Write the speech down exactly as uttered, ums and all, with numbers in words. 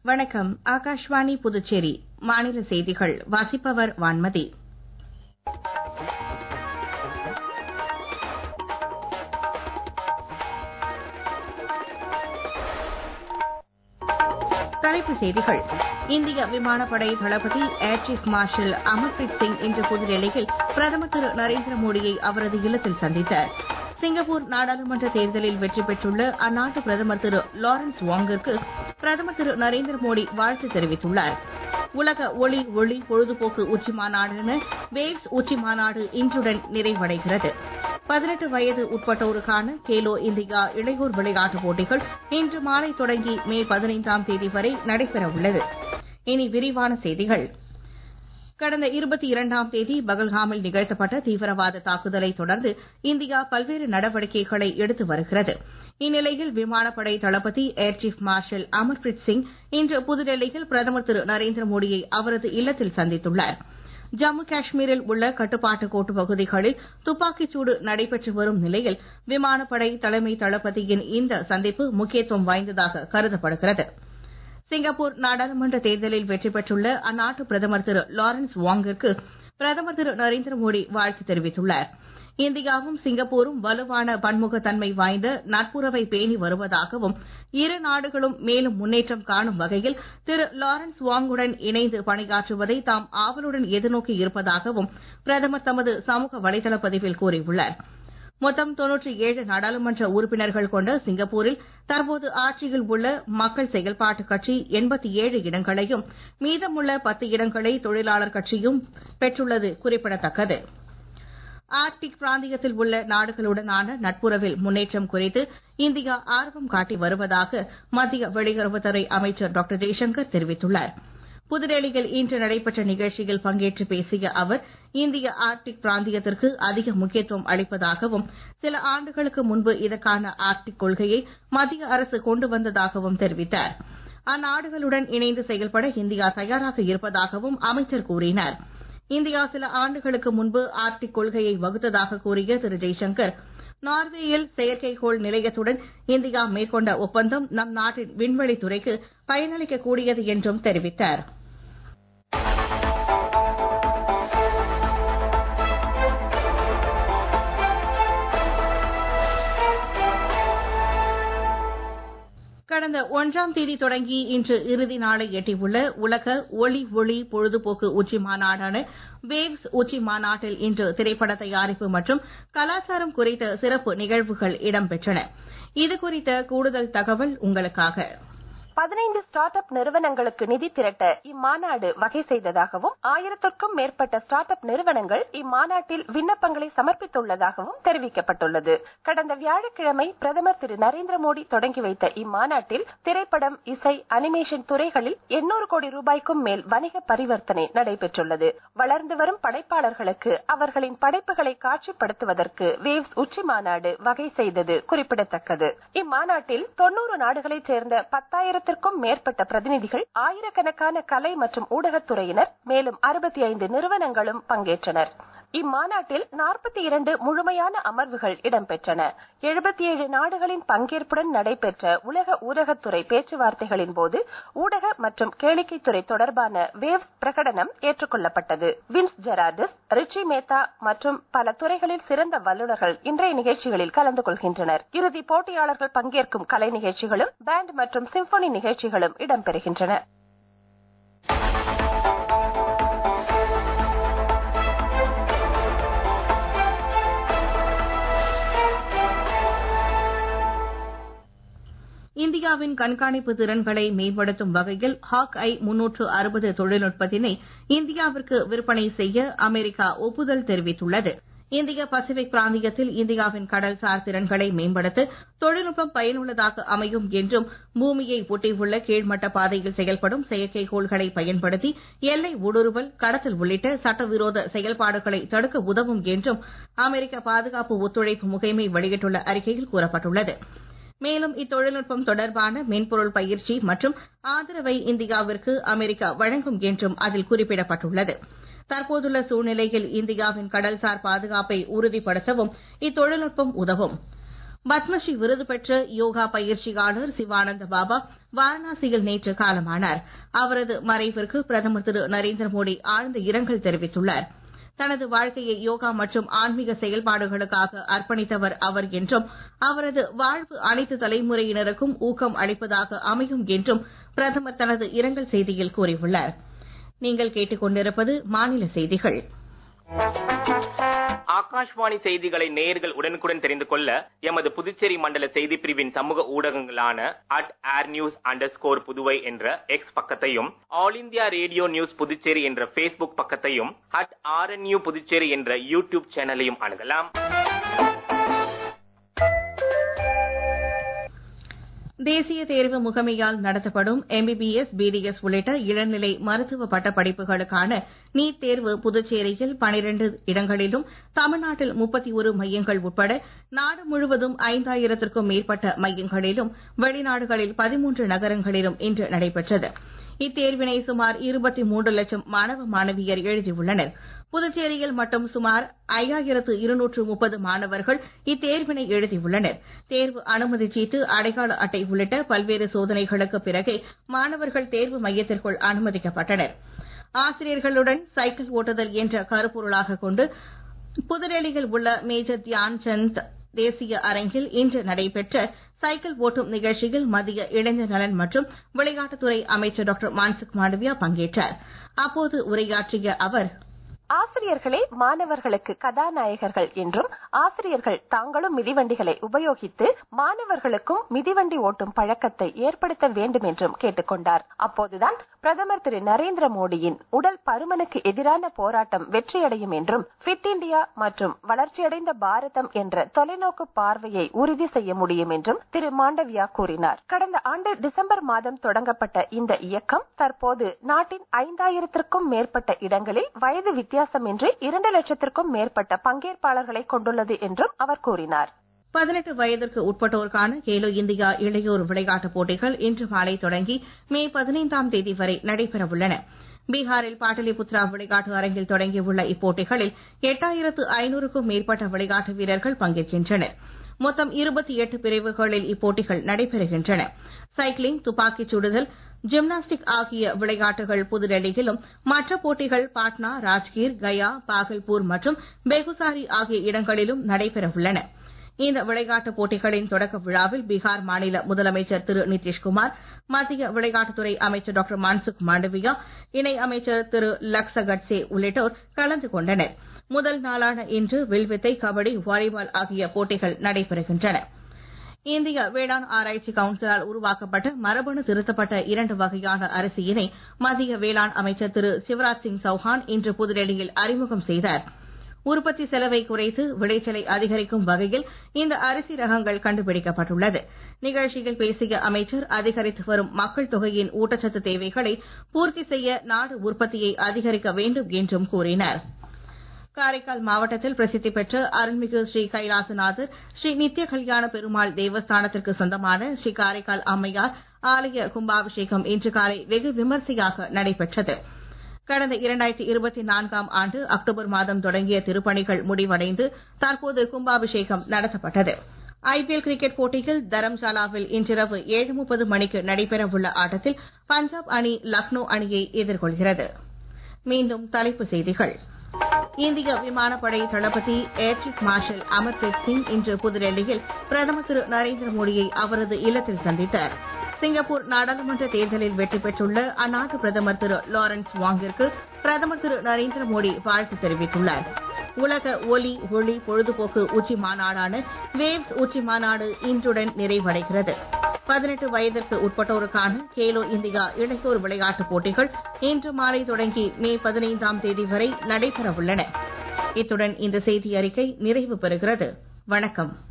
வணக்கம். ஆகாஷ்வாணி புதுச்சேரி மாநில செய்திகள் வாசிப்பவர் வான்மதி. தலைப்புச் செய்திகள். இந்திய விமானப்படை தளபதி air chief marshal Amarpreet Singh இன்று புதுடெல்லியில் பிரதமர் திரு நரேந்திர மோடியை அவரது இல்லத்தில் சந்தித்தார். சிங்கப்பூர் நாடாளுமன்ற தேர்தலில் வெற்றி பெற்றுள்ள அந்நாட்டு பிரதமர் திரு லாரன்ஸ் வாங்கிற்கு பிரதமர் திரு நரேந்திர மோடி வாழ்த்து தெரிவித்துள்ளார். உலக ஒளி ஒளி பொழுதுபோக்கு உச்சி மாநாடான வேவ்ஸ் உச்சி மாநாடு இன்றுடன் நிறைவடைகிறது. பதினெட்டு வயது உட்பட்டோருக்கான கேலோ இந்தியா இளையோர் விளையாட்டுப் போட்டிகள் இன்று மாலை தொடங்கி மே பதினைந்தாம் தேதி வரை நடைபெறவுள்ளது. இனி விரிவான செய்திகள். கடந்த இருபத்தி இரண்டாம் தேதி பகல்காமில் நிகழ்த்தப்பட்ட தீவிரவாத தாக்குதலை தொடர்ந்து இந்தியா பல்வேறு நடவடிக்கைகளை எடுத்து வருகிறது. இந்நிலையில் விமானப்படை தளபதி air chief marshal Amarpreet Singh இன்று புதுடெல்லியில் பிரதமர் திரு நரேந்திர மோடியை அவரது இல்லத்தில் சந்தித்துள்ளார். ஜம்மு காஷ்மீரில் உள்ள கட்டுப்பாட்டு கோட்டு பகுதிகளில் துப்பாக்கிச்சூடு நடைபெற்று வரும் நிலையில் விமானப்படை தலைமை தளபதியின் இந்த சந்திப்பு முக்கியத்துவம் வாய்ந்ததாக கருதப்படுகிறது. சிங்கப்பூர் நாடாளுமன்ற தேர்தலில் வெற்றி பெற்றுள்ள அந்நாட்டு பிரதமர் திரு லாரன்ஸ் வாங்கிற்கு பிரதமர் திரு நரேந்திர மோடி வாழ்த்து தெரிவித்துள்ளார். இந்தியாவும் சிங்கப்பூரும் வலுவான பன்முகத்தன்மை வாய்ந்த நட்புறவை பேணி வருவதாகவும் இரு நாடுகளும் மேலும் முன்னேற்றம் காணும் வகையில் திரு லாரன்ஸ் வாங்குடன் இணைந்து பணியாற்றுவதை தாம் ஆவலுடன் எதிர்நோக்கி இருப்பதாகவும் பிரதமர் தமது சமூக வலைதள பதிவில் கூறியுள்ளார். மொத்தம் தொன்னூற்றி ஏழு நாடாளுமன்ற உறுப்பினர்கள் கொண்ட சிங்கப்பூரில் தற்போது ஆட்சியில் உள்ள மக்கள் செயல்பாட்டு கட்சி எண்பத்தி ஏழு இடங்களையும் மீதமுள்ள பத்து இடங்களை தொழிலாளர் கட்சியும் பெற்றுள்ளது குறிப்பிடத்தக்கது. ஆர்க்டிக் பிராந்தியத்தில் உள்ள நாடுகளுடனான நட்புறவில் முன்னேற்றம் குறித்து இந்தியா ஆர்வம் காட்டி வருவதாக மத்திய வெளியுறவுத்துறை அமைச்சர் டாக்டர் ஜெய்சங்கர் தெரிவித்துள்ளார். புதுடெல்லியில் இன்று நடைபெற்ற நிகழ்ச்சியில் பங்கேற்று பேசிய அவர் இந்திய ஆர்க்டிக் பிராந்தியத்திற்கு அதிக முக்கியத்துவம் அளிப்பதாகவும் சில ஆண்டுகளுக்கு முன்பு இதற்கான ஆர்க்டிக் கொள்கையை மத்திய அரசு கொண்டு வந்ததாகவும் தெரிவித்தார். அந்நாடுகளுடன் இணைந்து செயல்பட இந்தியா தயாராக இருப்பதாகவும் அமைச்சர் கூறினார். இந்தியா சில ஆண்டுகளுக்கு முன்பு ஆர்க்டிக் கொள்கையை வகுத்ததாக கூறிய திரு ஜெய்சங்கர் நார்வேயில் செயற்கைக்கோள் நிலையத்துடன் இந்தியா மேற்கொண்ட ஒப்பந்தம் நம் நாட்டின் விண்வெளித்துறைக்கு பயனளிக்கக்கூடியது என்றும் தெரிவித்தார். கடந்த ஒன்றாம் தேதி தொடங்கி இன்று இறுதி நாளை எட்டியுள்ள உலக ஒளி ஒளி பொழுதுபோக்கு உச்சி மாநாடான வேவ்ஸ் உச்சி மாநாட்டில் இன்று திரைப்பட தயாரிப்பு மற்றும் கலாச்சாரம் குறித்த சிறப்பு நிகழ்வுகள் இடம்பெற்றன. இதுகுறித்த கூடுதல் தகவல் உங்களுக்காக. பதினைந்து ஸ்டார்ட் அப் நிறுவனங்களுக்கு நிதி திரட்ட இம்மாநாடு வகை செய்ததாகவும் ஆயிரத்திற்கும் மேற்பட்ட ஸ்டார்ட் அப் நிறுவனங்கள் இம்மாநாட்டில் விண்ணப்பங்களை சமர்ப்பித்துள்ளதாகவும் தெரிவிக்கப்பட்டுள்ளது. கடந்த வியாழக்கிழமை பிரதமர் திரு நரேந்திர மோடி தொடங்கி வைத்த இம்மாநாட்டில் திரைப்படம், இசை, அனிமேஷன் துறைகளில் எண்ணூறு கோடி ரூபாய்க்கும் மேல் வணிக பரிவர்த்தனை நடைபெற்றுள்ளது. வளர்ந்து வரும் படைப்பாளர்களுக்கு அவர்களின் படைப்புகளை காட்சிப்படுத்துவதற்கு வேவ்ஸ் உச்சி மாநாடு வகை செய்தது குறிப்பிடத்தக்கது. இம்மாநாட்டில் தொன்னூறு நாடுகளைச் சேர்ந்த பத்தாயிரம் க்கும் மேற்பட்ட பிரதிநிதிகள், ஆயிரக்கணக்கான கலை மற்றும் ஊடகத்துறையினர், மேலும் அறுபத்தி ஐந்து நிறுவனங்களும் பங்கேற்றனர். இம்மாநாட்டில் நாற்பத்தி இரண்டு முழுமையான அமர்வுகள் இடம்பெற்றன. எழுபத்தி ஏழு நாடுகளின் பங்கேற்புடன் நடைபெற்ற உலக ஊடகத்துறை பேச்சுவார்த்தைகளின் போது ஊடக மற்றும் கேளிக்கைத்துறை தொடர்பான வேவ்ஸ் பிரகடனம் ஏற்றுக்கொள்ளப்பட்டது. வின்ஸ் ஜெரார்டிஸ், ரிச்சி மேத்தா மற்றும் பல துறைகளில் சிறந்த வல்லுநர்கள் இன்றைய நிகழ்ச்சிகளில் கலந்து கொள்கின்றனர். இறுதி போட்டியாளர்கள் பங்கேற்கும் கலை நிகழ்ச்சிகளும் பேண்ட் மற்றும் சிம்பொனி நிகழ்ச்சிகளும் இடம்பெறுகின்றன. இந்தியாவின் கண்காணிப்பு திறன்களை மேம்படுத்தும் வகையில் ஹாக் ஐ முன்னூற்று அறுபது தொழில்நுட்பத்தினை இந்தியாவிற்கு விற்பனை செய்ய அமெரிக்கா ஒப்புதல் தெரிவித்துள்ளது. இந்திய பசிபிக் பிராந்தியத்தில் இந்தியாவின் கடல்சார் திறன்களை மேம்படுத்த தொழில்நுட்பம் பயனுள்ளதாக அமையும் என்றும், பூமியை ஒட்டியுள்ள கீழ்மட்ட பாதையில் செயல்படும் செயற்கைக்கோள்களை பயன்படுத்தி எல்லை ஊடுருவல், கடத்தல் உள்ளிட்ட சட்டவிரோத செயல்பாடுகளை தடுக்க உதவும் என்றும் அமெரிக்க பாதுகாப்பு ஒத்துழைப்பு முகமை வெளியிட்டுள்ள அறிக்கையில் கூறப்பட்டுள்ளது. மேலும் இத்தொழில்நுட்பம் தொடர்பான மென்பொருள் பயிற்சி மற்றும் ஆதரவை இந்தியாவிற்கு அமெரிக்கா வழங்கும் என்றும் அதில் குறிப்பிடப்பட்டுள்ளது. தற்போதுள்ள சூழ்நிலையில் இந்தியாவின் கடல்சார் பாதுகாப்பை உறுதிப்படுத்தவும் இத்தொழில்நுட்பம் உதவும். பத்மஸ்ரீ விருது பெற்ற யோகா பயிற்சியாளர் சிவானந்த பாபா வாரணாசியில் நேற்று காலமானார். அவரது மறைவிற்கு பிரதமர் திரு நரேந்திர மோடி ஆழ்ந்த இரங்கல் தெரிவித்துள்ளார். தனது வாழ்க்கையை யோகா மற்றும் ஆன்மீக செயல்பாடுகளுக்காக அர்ப்பணித்தவர் அவர் என்றும் அவரது வாழ்வு அனைத்து தலைமுறையினருக்கும் ஊக்கம் அளிப்பதாக அமையும் என்றும் பிரதமர் தனது இரங்கல் செய்தியில் கூறியுள்ளார். நீங்கள் கேட்டுக்கொண்டிருப்பது மாநில செய்திகள். ஆகாஷ்வாணி செய்திகளை நேயர்கள் உடனுக்குடன் தெரிந்து கொள்ள எமது புதுச்சேரி மண்டல செய்தி பிரிவின் சமூக ஊடகங்களான at air news underscore Puduvai என்ற எக்ஸ் பக்கத்தையும், all India radio news Puducherry என்ற பேஸ்புக் பக்கத்தையும், அட் ஆர்என்யூ புதுச்சேரி என்ற யூடியூப் சேனலையும் அணுகலாம். தேசிய தேர்வு முகமையால் நடத்தப்படும் எம்பிபிஎஸ், பிடிஎஸ் உள்ளிட்ட இளநிலை மருத்துவ பட்டப்படிப்புகளுக்கான நீட் தேர்வு புதுச்சேரியில் பனிரண்டு இடங்களிலும், தமிழ்நாட்டில் முப்பத்தி ஒரு மையங்கள் உட்பட நாடு முழுவதும் ஐந்தாயிரத்திற்கும் மேற்பட்ட மையங்களிலும், வெளிநாடுகளில் பதிமூன்று நகரங்களிலும் இன்று நடைபெற்றது. இத்தேர்வினை சுமார் இருபத்தி மூன்று லட்சம் மாணவ மாணவியர் எழுதியுள்ளனர். புதுச்சேரியில் மட்டும் சுமார் ஐயாயிரத்து இருநூற்று முப்பது மாணவர்கள் இத்தேர்வினை எழுதியுள்ளனர். தேர்வு அனுமதி சீட்டு, அடையாள அட்டை உள்ளிட்ட பல்வேறு சோதனைகளுக்கு பிறகே மாணவர்கள் தேர்வு மையத்திற்குள் அனுமதிக்கப்பட்டனர். ஆசிரியர்களுடன் சைக்கிள் ஓட்டுதல் என்ற கருப்பொருளாக கொண்டு புதுடெல்லியில் உள்ள மேஜர் தியான்சந்த் தேசிய அரங்கில் இன்று நடைபெற்ற சைக்கிள் ஓட்டும் நிகழ்ச்சியில் மத்திய இளைஞர் நலன் மற்றும் விளையாட்டுத்துறை அமைச்சர் டாக்டர் மான்சுக் மாண்டவியா பங்கேற்றார். அப்போது உரையாற்றிய அவர், ஆசிரியர்களே மாணவர்களுக்கு கதாநாயகர்கள் என்றும் ஆசிரியர்கள் தாங்களும் மிதிவண்டிகளை உபயோகித்து மாணவர்களுக்கும் மிதிவண்டி ஓட்டும் பழக்கத்தை ஏற்படுத்த வேண்டும் என்றும் கேட்டுக் கொண்டார். அப்போதுதான் பிரதமர் திரு நரேந்திர மோடியின் உடல் பருமனுக்கு எதிரான போராட்டம் வெற்றியடையும் என்றும் ஃபிட் இண்டியா மற்றும் வளர்ச்சியடைந்த பாரதம் என்ற தொலைநோக்கு பார்வையை உறுதி செய்ய முடியும் என்றும் திரு மாண்டவியா கூறினார். கடந்த ஆண்டு டிசம்பர் மாதம் தொடங்கப்பட்ட இந்த இயக்கம் தற்போது நாட்டின் ஐந்தாயிரத்திற்கும் மேற்பட்ட இடங்களில் வயது வித்தியாசமின்றி இரண்டு லட்சத்திற்கும் மேற்பட்ட பங்கேற்பாளர்களை கொண்டுள்ளது என்றும் அவர் கூறினார். பதினெட்டு வயதிற்கு உட்பட்டோருக்கான கேலோ இந்தியா இளையோர் விளையாட்டுப் போட்டிகள் இன்று மாலை தொடங்கி மே பதினைந்தாம் தேதி வரை நடைபெறவுள்ளன. பீகாரில் பாட்டலிபுத்ரா விளையாட்டு அரங்கில் தொடங்கியுள்ள இப்போட்டிகளில் எட்டாயிரத்து ஐநூறுக்கும் மேற்பட்ட விளையாட்டு வீரர்கள் பங்கேற்கின்றனர். மொத்தம் இருபத்தி எட்டு பிரிவுகளில் இப்போட்டிகள் நடைபெறுகின்றன. சைக்கிளிங், துப்பாக்கிச் சுடுதல், ஜிம்னாஸ்டிக் ஆகிய விளையாட்டுகள் புதுடெல்லியிலும், மற்ற போட்டிகள் பாட்னா, ராஜ்கீர், கயா, பாகல்பூர் மற்றும் பெகுசாரி ஆகிய இடங்களிலும் நடைபெறவுள்ளன. இந்த விளையாட்டுப் போட்டிகளின் தொடக்க விழாவில் பீகார் மாநில முதலமைச்சர் திரு நிதிஷ்குமார், மத்திய விளையாட்டுத்துறை அமைச்சர் டாக்டர் மான்சுக் மாண்டவியா, இணை அமைச்சர் திரு லக்ஷ கட்சே உள்ளிட்டோர் கலந்து கொண்டனர். முதல் நாளான இன்று வில்வித்தை, கபடி, வாலிபால் ஆகிய போட்டிகள் நடைபெறுகின்றன. இந்திய வேளாண் ஆராய்ச்சி கவுன்சிலால் உருவாக்கப்பட்ட மரபணு திருத்தப்பட்ட இரண்டு வகையான அரிசியினை மத்திய வேளாண் அமைச்சர் திரு சிவராஜ் சிங் சௌஹான் இன்று புதுடெல்லியில் அறிமுகம் செய்தார். உற்பத்தி செலவை குறைத்து விளைச்சலை அதிகரிக்கும் வகையில் இந்த அரிசி ரகங்கள் கண்டுபிடிக்கப்பட்டுள்ளது. நிகழ்ச்சியில் பேசிய அமைச்சர், அதிகரித்து வரும் மக்கள் தொகையின் ஊட்டச்சத்து தேவைகளை பூர்த்தி செய்ய நாடு உற்பத்தியை அதிகரிக்க வேண்டும் என்றும் கூறினார். காரைக்கால் மாவட்டத்தில் பிரசித்தி பெற்ற அருள்மிகு ஸ்ரீ கைலாசநாதர் ஸ்ரீ நித்திய கல்யாண பெருமாள் தேவஸ்தானத்திற்கு சொந்தமான ஸ்ரீ காரைக்கால் அம்மையார் ஆலய கும்பாபிஷேகம் இன்று காலை வெகு விமரிசையாக நடைபெற்றது. கடந்த இரண்டாயிரத்தி இருபத்தி நான்காம் ஆண்டு அக்டோபர் மாதம் தொடங்கிய திருப்பணிகள் முடிவடைந்து தற்போது கும்பாபிஷேகம் நடத்தப்பட்டது. ஐபிஎல் கிரிக்கெட் போட்டியில் தரம்சாலாவில் இன்றிரவு ஏழு முப்பது மணிக்கு நடைபெறவுள்ள ஆட்டத்தில் பஞ்சாப் அணி லக்னோ அணியை எதிர்கொள்கிறது. மீண்டும் தலைப்புச் செய்திகள். இந்திய விமானப்படை தளபதி air chief marshal Amarpreet Singh இன்று புதுடெல்லியில் பிரதமர் திரு நரேந்திர மோடியை அவரது இல்லத்தில் சந்தித்தார். சிங்கப்பூர் நாடாளுமன்ற தேர்தலில் வெற்றி பெற்றுள்ள அந்நாட்டு பிரதமர் திரு லாரன்ஸ் வாங்கிற்கு பிரதமர் திரு நரேந்திர மோடி வாழ்த்து தெரிவித்துள்ளார். உலக ஒலி ஒளி பொழுதுபோக்கு உச்சி மாநாடான வேவ்ஸ் உச்சி மாநாடு இன்றுடன் நிறைவடைகிறது. பதினெட்டு வயதிற்கு உட்பட்டோருக்கான கேலோ இந்தியா இளையோர் விளையாட்டுப் போட்டிகள் இன்று மாலை தொடங்கி மே பதினைந்தாம் தேதி வரை நடைபெறவுள்ளன. இத்துடன் இந்த செய்தி அறிக்கை நிறைவு பெறுகிறது. வணக்கம்.